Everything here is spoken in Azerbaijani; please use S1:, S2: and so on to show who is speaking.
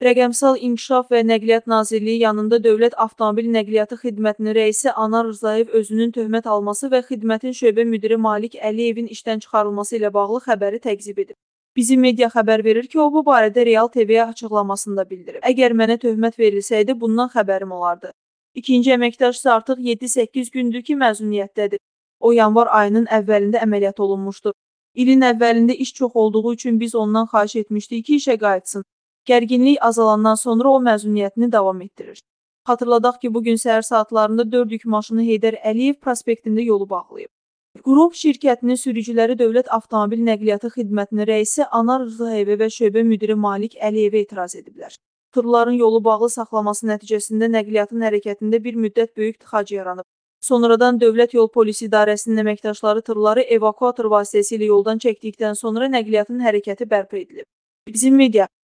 S1: Rəqəmsal İnkişaf və Nəqliyyat Nazirliyi yanında Dövlət Avtomobil Nəqliyyatı Xidmətinin rəisi Anar Rzayev özünün töhmət alması və xidmətin şöbə müdiri Malik Əliyevin işdən çıxarılması ilə bağlı xəbəri təkzib edib. Bizim media xəbər verir ki, o bu barədə Real TV-yə açıqlamasında bildirib. Əgər mənə töhmət verilsəydi, bundan xəbərim olardı. İkinci əməkdaş isə artıq 7-8 gündür ki, məzuniyyətdədir. O, yanvar ayının əvvəlində əməliyyat olunmuşdur. İlin əvvəlində iş çox olduğu üçün biz ondan xahiş etmişdik ki, işə qayıtsın. Gərginlik azalandan sonra o məzuniyyətini davam etdirir. Xatırladaq ki, bugün səhər saatlarında 4 yük maşını Heydər Əliyev prospektində yolu bağlayıb. Qrup şirkətinin sürücüləri Dövlət Avtomobil Nəqliyyatı Xidmətinin rəisi Anar Rzayev və şöbə müdiri Malik Əliyevə etiraz ediblər. Tırların yolu bağlı saxlaması nəticəsində nəqliyyatın hərəkətində bir müddət böyük tıxac yaranıb. Sonradan Dövlət Yol Polisi İdarəsinin əməkdaşları tırları evakuator vasitəsilə yoldan çəkdikdən sonra nəqliyyatın hərəkəti bərpa edilib. Bizim media